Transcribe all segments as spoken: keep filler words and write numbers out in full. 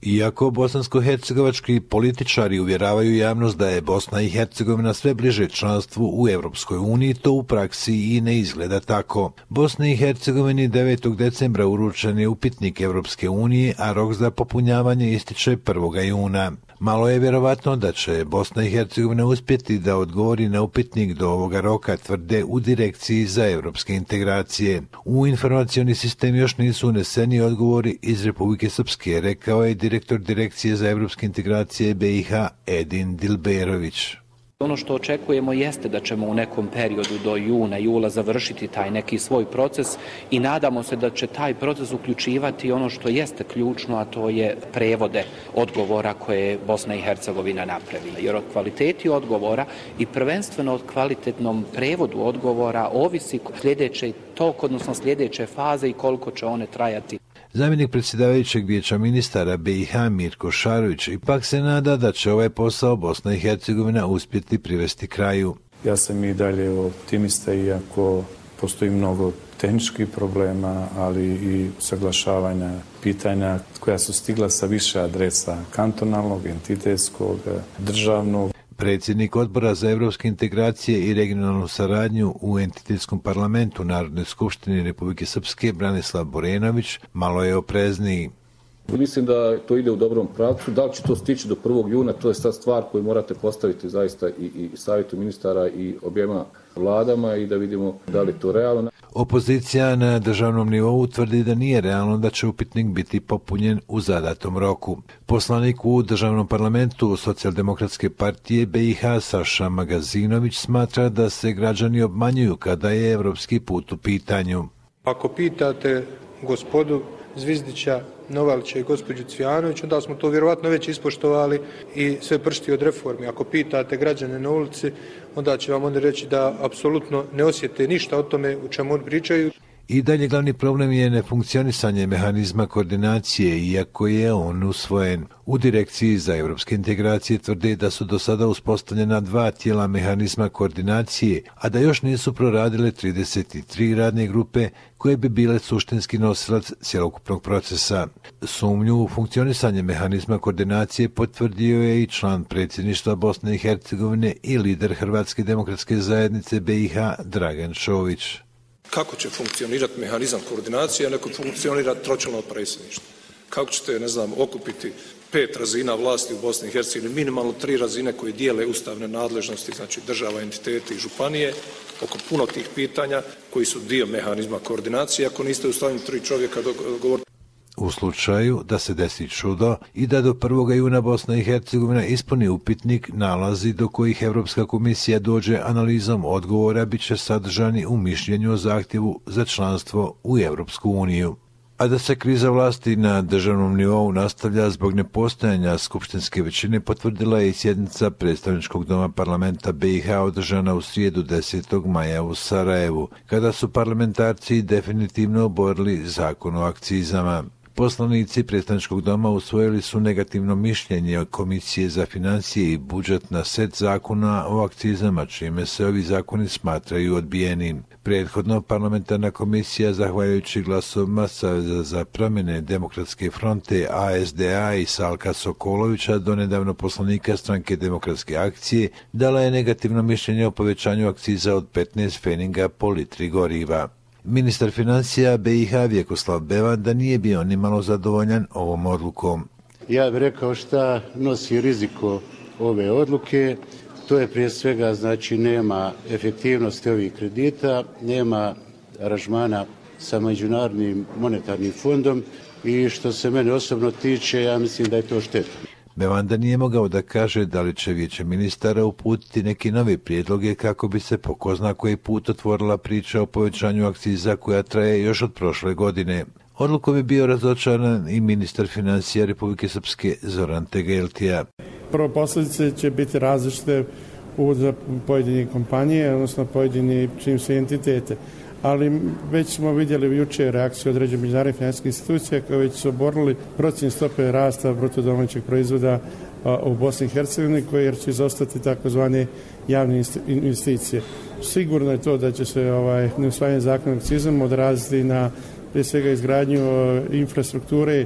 Iako bosansko-hercegovački političari uvjeravaju javnost da je Bosna i Hercegovina sve bliže članstvu u Europskoj uniji, to u praksi i ne izgleda tako. Bosni i Hercegovini devetog decembra uručen je upitnik Europske unije, a rok za popunjavanje ističe prvog juna. Malo je vjerovatno da će Bosna i Hercegovina uspjeti da odgovori na upitnik do ovoga roka, tvrde u Direkciji za europske integracije. U informacioni sistem još nisu uneseni odgovori iz Republike Srpske, rekao je direktor Direkcije za europske integracije B i H Edin Dilberović. Ono što očekujemo jeste da ćemo u nekom periodu do juna, jula završiti taj neki svoj proces i nadamo se da će taj proces uključivati ono što jeste ključno, a to je prevode odgovora koje je Bosna i Hercegovina napravila. Jer od kvaliteti odgovora i prvenstveno od kvalitetnom prevodu odgovora ovisi sljedeći tok, odnosno sljedeće faze i koliko će one trajati. Zamjenik predsjedavajućeg vijeća ministara B i H Mirko Šarović ipak se nada da će ovaj posao Bosna i Hercegovina uspjeti privesti kraju. Ja sam i dalje optimista, iako postoji mnogo tehničkih problema, ali i saglašavanja pitanja koja su stigla sa više adresa kantonalnog, entitetskog, državnog. Predsjednik Odbora za europske integracije i regionalnu saradnju u entitetskom parlamentu Narodne skupštine Republike Srpske Branislav Borenović malo je oprezniji. Mislim da to ide u dobrom pravcu. Da li će to stići do prvog juna, to je sad stvar koju morate postaviti zaista i, i savjetu ministara i objema vladama i da vidimo da li to realno. Opozicija na državnom nivou tvrdi da nije realno da će upitnik biti popunjen u zadatom roku. Poslanik u državnom parlamentu Socijaldemokratske partije B i H Saša Magazinović smatra da se građani obmanjuju kada je evropski put u pitanju. Ako pitate gospodu Zvizdića, Novalića i gospođu Cvijanović, onda smo to vjerovatno već ispoštovali i sve pršti od reformi. Ako pitate građane na ulici, onda će vam oni reći da apsolutno ne osjete ništa o tome u čemu oni pričaju. I dalje glavni problem je nefunkcionisanje mehanizma koordinacije, iako je on usvojen. U Direkciji za europske integracije tvrde da su do sada uspostavljena dva tijela mehanizma koordinacije, a da još nisu proradile trideset tri radne grupe koje bi bile suštinski nosilac cjelokupnog procesa. Sumnju u funkcionisanje mehanizma koordinacije potvrdio je i član predsjedništva Bosne i Hercegovine i lider Hrvatske demokratske zajednice B i H Dragan Čović. Kako će funkcionirati mehanizam koordinacije, neko funkcionira tročlano predsjedništvo? Kako ćete, ne znam, okupiti pet razina vlasti u Bosni i Hercegovini, minimalno tri razine koje dijele ustavne nadležnosti, znači država, entiteti i županije, oko puno tih pitanja koji su dio mehanizma koordinacije, ako niste u stanju tri čovjeka dogovoriti. U slučaju da se desi čudo i da do prvog juna Bosna i Hercegovina ispuni upitnik, nalazi do kojih Europska komisija dođe analizom odgovora bit će sadržani u mišljenju o zahtjevu za članstvo u Europsku uniju. A da se kriza vlasti na državnom nivou nastavlja zbog nepostojanja skupštinske većine, potvrdila je i sjednica predstavničkog doma parlamenta B i H održana u srijedu desetog maja u Sarajevu, kada su parlamentarci definitivno oborili zakon o akcizama. Poslanici predstavničkog doma usvojili su negativno mišljenje od Komisije za financije i budžet na set zakona o akcizama, čime se ovi zakoni smatraju odbijenim. Prethodno parlamentarna komisija, zahvaljujući glasovima Saveza za promjene Demokratske fronte A S D A i Salka Sokolovića, donedavno poslanika Stranke demokratske akcije, dala je negativno mišljenje o povećanju akciza od petnaest pfeninga po litri goriva. Ministar financija B i H Vjekoslav Bevan da nije bio ni malo zadovoljan ovom odlukom. Ja bih rekao šta nosi riziko ove odluke. To je prije svega, znači, nema efektivnosti ovih kredita, nema aranžmana sa Međunarodnim monetarnim fondom i što se mene osobno tiče, ja mislim da je to štetno. Bevanda nije mogao da kaže da li će vijeće ministara uputiti neki novi prijedloge kako bi se po ko zna koji put otvorila priča o povećanju akciza koja traje još od prošle godine. Odlukom je bio razočaran i ministar financija Republike Srpske Zoran Tegeltija. Prvo, posljedice će biti različite u pojedine kompanije, odnosno pojedini čim se entitete. Ali već smo vidjeli jučer reakciju određenih međunarodnih financijskih institucija koje već su oborili procjenu stope rasta bruto domaćeg proizvoda u Bosni i Hercegovini, koji jer će izostati takozvane javne investicije. Sigurno je to da će se ovaj, neusvajanje zakona o akcizama odraziti na prije svega izgradnju infrastrukture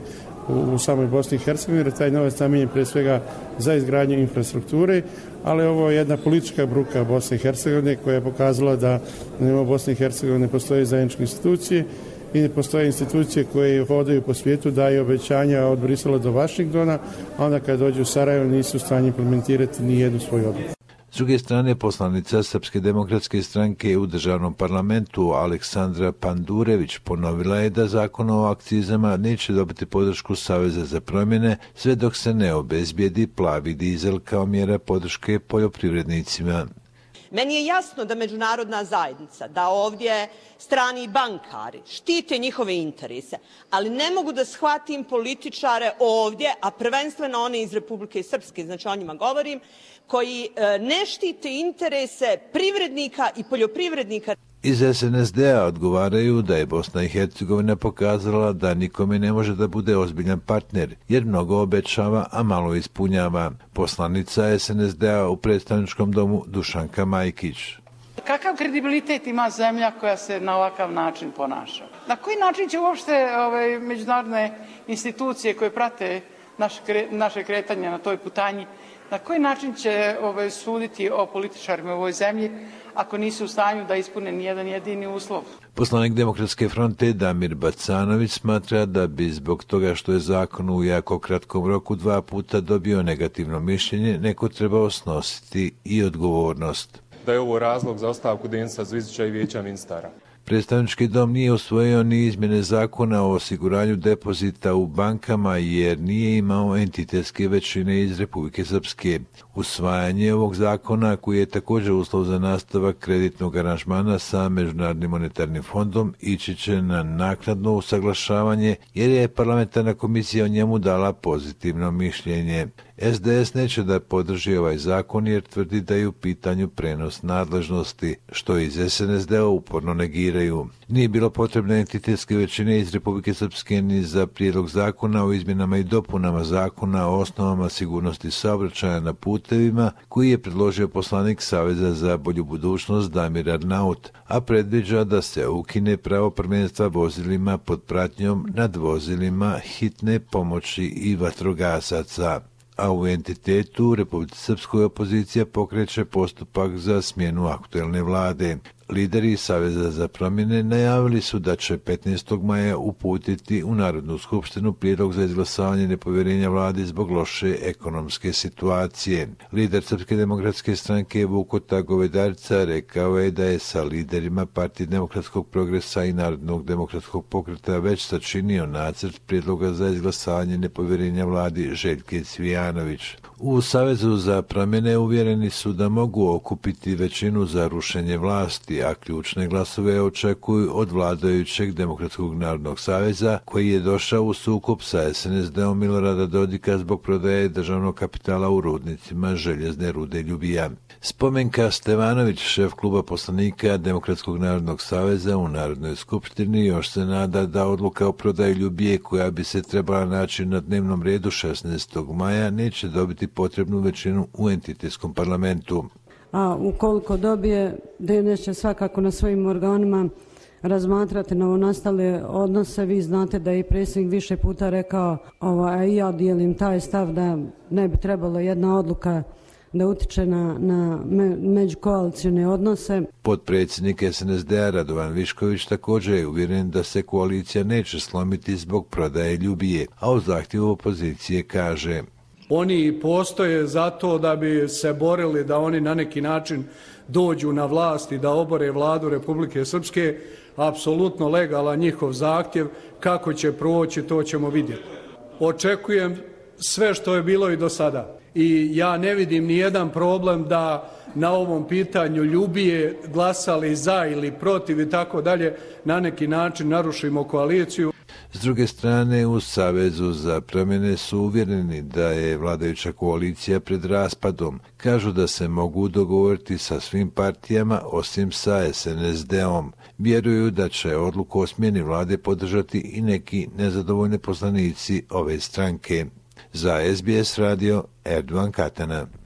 u, u samoj Bosni i Hercegovini, jer taj novac namijenjen prije svega za izgradnju infrastrukture, ali ovo je jedna politička bruka Bosne i Hercegovine koja je pokazala da u Bosni i Hercegovini postoje zajedničke institucije i postoje institucije koje hodaju po svijetu, daju obećanja od Brisela do Vašingtona, a onda kad dođu u Sarajevo nisu u stanju implementirati ni jednu svoju odluku. S druge strane, poslanica Srpske demokratske stranke u državnom parlamentu Aleksandra Pandurević ponovila je da zakon o akcizama neće dobiti podršku Saveza za promjene sve dok se ne obezbijedi plavi dizel kao mjera podrške poljoprivrednicima. Meni je jasno da međunarodna zajednica, da ovdje strani bankari štite njihove interese, ali ne mogu da shvatim političare ovdje, a prvenstveno one iz Republike Srpske, znači o njima govorim, koji ne štite interese privrednika i poljoprivrednika. Iz es en es de a odgovaraju da je Bosna i Hercegovina pokazala da nikome ne može da bude ozbiljan partner, jer mnogo obećava, a malo ispunjava. Poslanica es en es de a u predstavničkom domu Dušanka Majkić. Kakav kredibilitet ima zemlja koja se na ovakav način ponaša? Na koji način će uopšte ove, međunarodne institucije koje prate naše, naše kretanje na toj putanji, na koji način će ove, suditi o političarima u ovoj zemlji ako nisu u stanju da ispune nijedan jedini uslov? Poslanik Demokratske fronte Damir Bacanović smatra da bi zbog toga što je zakon u jako kratkom roku dva puta dobio negativno mišljenje, neko trebao snositi i odgovornost. Da je ovo razlog za ostavku Denisa Zvizdića i vijeća ministara. Predstavnički dom nije usvojio ni izmjene zakona o osiguranju depozita u bankama jer nije imao entitetske većine iz Republike Srpske. Usvajanje ovog zakona, koji je također uslov za nastavak kreditnog aranžmana sa Međunarodnim monetarnim fondom, ići će na naknadno usaglašavanje jer je parlamentarna komisija o njemu dala pozitivno mišljenje. es de es neće da podrži ovaj zakon jer tvrdi da je u pitanju prenos nadležnosti, što iz es en es de a uporno negiraju. Nije bilo potrebne entitetske većine iz Republike Srpske ni za prijedlog zakona o izmjenama i dopunama zakona o osnovama sigurnosti saobraćaja na putevima, koji je predložio poslanik Saveza za bolju budućnost Damir Arnaut, a predviđa da se ukine pravo prvenstva vozilima pod pratnjom nad vozilima hitne pomoći i vatrogasaca. A u entitetu u Republici Srpskoj opozicija pokreće postupak za smjenu aktuelne vlade. Lideri Saveza za promjene najavili su da će petnaestog maja uputiti u Narodnu skupštinu prijedlog za izglasavanje nepovjerenja vladi zbog loše ekonomske situacije. Lider Srpske demokratske stranke Vukota Govedarica rekao je da je sa liderima Partije demokratskog progresa i Narodnog demokratskog pokreta već sačinio nacrt prijedloga za izglasavanje nepovjerenja vladi Željke Cvijanović. U Savezu za promjene uvjereni su da mogu okupiti većinu za rušenje vlasti, a ključne glasove očekuju od vladajućeg Demokratskog narodnog saveza, koji je došao u sukob sa es en es de om Milorada Dodika zbog prodaje državnog kapitala u rudnicima željezne rude Ljubija. Spomenka Stevanović, šef kluba poslanika Demokratskog narodnog saveza u Narodnoj skupštini, još se nada da odluka o prodaji Ljubije, koja bi se trebala naći na dnevnom redu šesnaestog maja, neće dobiti potrebnu većinu u entitetskom parlamentu. A ukoliko dobije, D N S će svakako na svojim organima razmatrati novonastale odnose. Vi znate da je i predsjednik više puta rekao, ovaj, a i ja dijelim taj stav da ne bi trebalo jedna odluka da utiče na, na me, međukoalicijne odnose. Potpredsjednik es en es de a Radovan Višković također je uvjeren da se koalicija neće slomiti zbog prodaje Ljubije, a u zahtjevu opozicije kaže: Oni postoje zato da bi se borili da oni na neki način dođu na vlast i da obore vladu Republike Srpske. Apsolutno legalan njihov zahtjev. Kako će proći, to ćemo vidjeti. Očekujem sve što je bilo i do sada. I ja ne vidim ni jedan problem da na ovom pitanju Ljubije glasali za ili protiv i tako dalje, na neki način narušimo koaliciju. S druge strane, u Savezu za promjene su uvjereni da je vladajuća koalicija pred raspadom. Kažu da se mogu dogovoriti sa svim partijama osim sa es en es de om. Vjeruju da će odluku o smjeni vlade podržati i neki nezadovoljni poslanici ove stranke. Za es be es radio, Erdogan Katana.